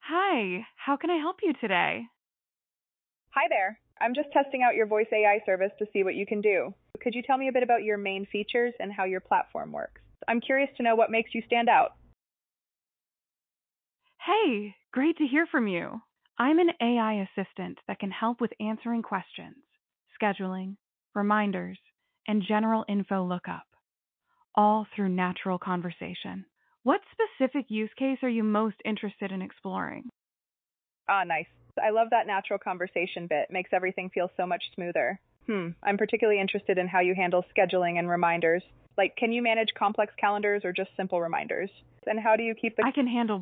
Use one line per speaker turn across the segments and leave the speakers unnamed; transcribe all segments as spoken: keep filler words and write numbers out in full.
Hi, how can I help you today?
Hi there. I'm just testing out your voice A I service to see what you can do. Could you tell me a bit about your main features and how your platform works? I'm curious to know what makes you stand out.
Hey, great to hear from you. I'm an A I assistant that can help with answering questions, scheduling, reminders, and general info lookup, all through natural conversation. What specific use case are you most interested in exploring?
Ah, nice. I love that natural conversation bit. Makes everything feel so much smoother. Hmm. I'm particularly interested in how you handle scheduling and reminders. Like, can you manage complex calendars or just simple reminders? And how do you keep the
I can handle bo-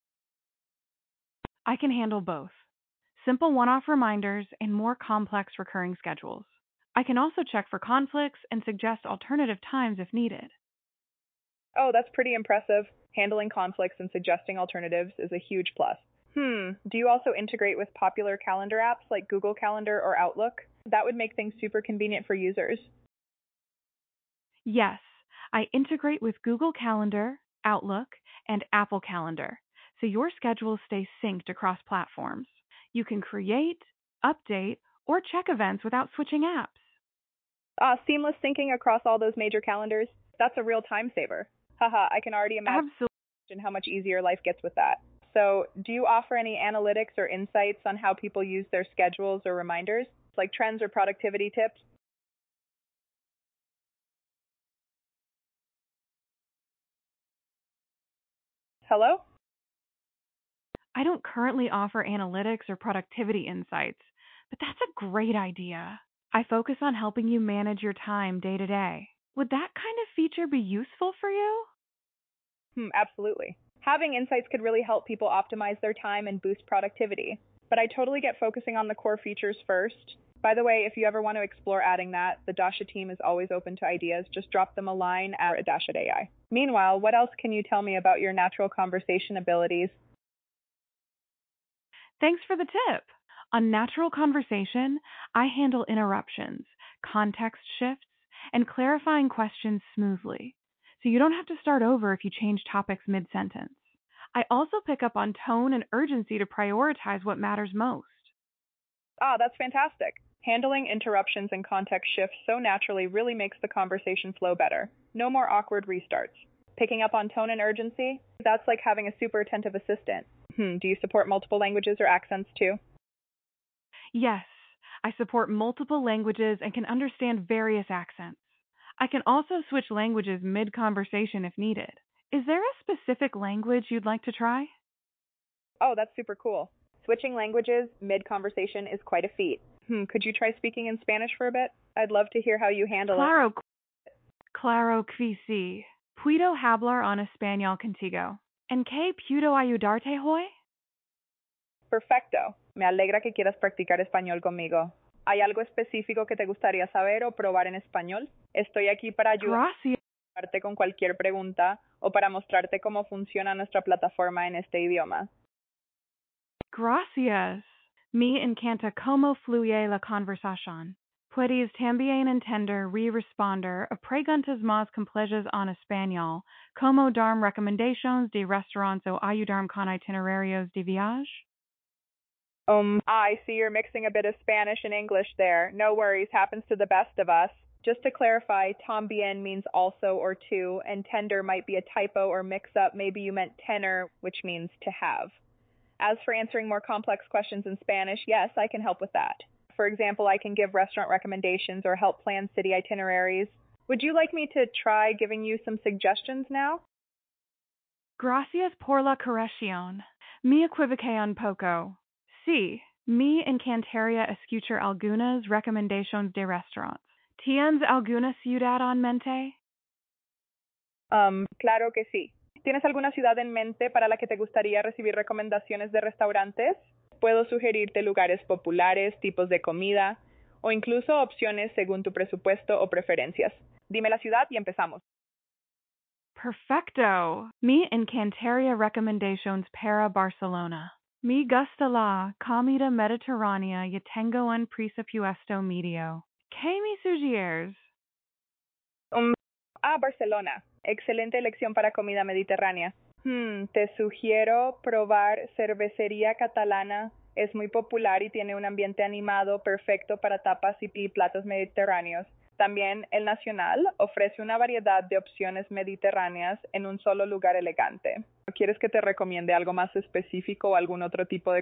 I can handle both. Simple one-off reminders and more complex recurring schedules. I can also check for conflicts and suggest alternative times if needed.
Oh, that's pretty impressive. Handling conflicts and suggesting alternatives is a huge plus. Hmm. Do you also integrate with popular calendar apps like Google Calendar or Outlook? That would make things super convenient for users.
Yes, I integrate with Google Calendar, Outlook, and Apple Calendar, so your schedules stay synced across platforms. You can create, update, or check events without switching apps.
Ah, seamless syncing across all those major calendars. That's a real time saver. Haha, I can already imagine
Absolutely.
how much easier life gets with that. So, do you offer any analytics or insights on how people use their schedules or reminders, like trends or productivity tips? Hello?
I don't currently offer analytics or productivity insights, but that's a great idea. I focus on helping you manage your time day to day. Would that kind of feature be useful for you?
Hmm, absolutely. Having insights could really help people optimize their time and boost productivity. But I totally get focusing on the core features first. By the way, if you ever want to explore adding that, the Dasha team is always open to ideas. Just drop them a line at Dasha A I. Meanwhile, what else can you tell me about your natural conversation abilities?
Thanks for the tip. On natural conversation, I handle interruptions, context shifts, and clarifying questions smoothly, so you don't have to start over if you change topics mid sentence. I also pick up on tone and urgency to prioritize what matters most.
Ah, that's fantastic. Handling interruptions and context shifts so naturally really makes the conversation flow better. No more awkward restarts. Picking up on tone and urgency? That's like having a super attentive assistant. Hmm, do you support multiple languages or accents too?
Yes, I support multiple languages and can understand various accents. I can also switch languages mid conversation if needed. Is there a specific language you'd like to try?
Oh, that's super cool. Switching languages mid conversation is quite a feat. Hmm, could you try speaking in Spanish for a bit? I'd love to hear how you handle it.
Claro, claro que sí. Puedo hablar en español contigo. ¿En qué puedo ayudarte hoy?
Perfecto. Me alegra que quieras practicar español conmigo. ¿Hay algo específico que te gustaría saber o probar en español? Estoy aquí para
Gracias.
ayudarte con cualquier pregunta o para mostrarte cómo funciona nuestra plataforma en este idioma.
Gracias. Me encanta cómo fluye la conversación. Puedes también entender y responder a preguntas más complejas en español, como darme recomendaciones de restaurantes o ayudarme con itinerarios de viaje.
Um, I see you're mixing a bit of Spanish and English there. No worries, happens to the best of us. Just to clarify, también means also or to, and tender might be a typo or mix up. Maybe you meant tenor, which means to have. As for answering more complex questions in Spanish, yes, I can help with that. For example, I can give restaurant recommendations or help plan city itineraries. Would you like me to try giving you some suggestions now?
Gracias por la corrección. Me equivoqué un poco. Sí, me encantaría escuchar algunas recomendaciones de restaurantes. ¿Tienes alguna ciudad en mente?
Um, claro que sí. ¿Tienes alguna ciudad en mente para la que te gustaría recibir recomendaciones de restaurantes? Puedo sugerirte lugares populares, tipos de comida o incluso opciones según tu presupuesto o preferencias. Dime la ciudad y empezamos.
Perfecto. Me encantaría recomendaciones para Barcelona. Me gusta la comida mediterránea y tengo un presupuesto medio. ¿Qué me sugieres?
Um, ah, Barcelona. Excelente elección para comida mediterránea. Hmm, te sugiero probar Cervecería Catalana. Es muy popular y tiene un ambiente animado perfecto para tapas y platos mediterráneos. También el Nacional ofrece una variedad de opciones mediterráneas en un solo lugar elegante. ¿Quieres que te recomiende algo más específico o algún otro tipo de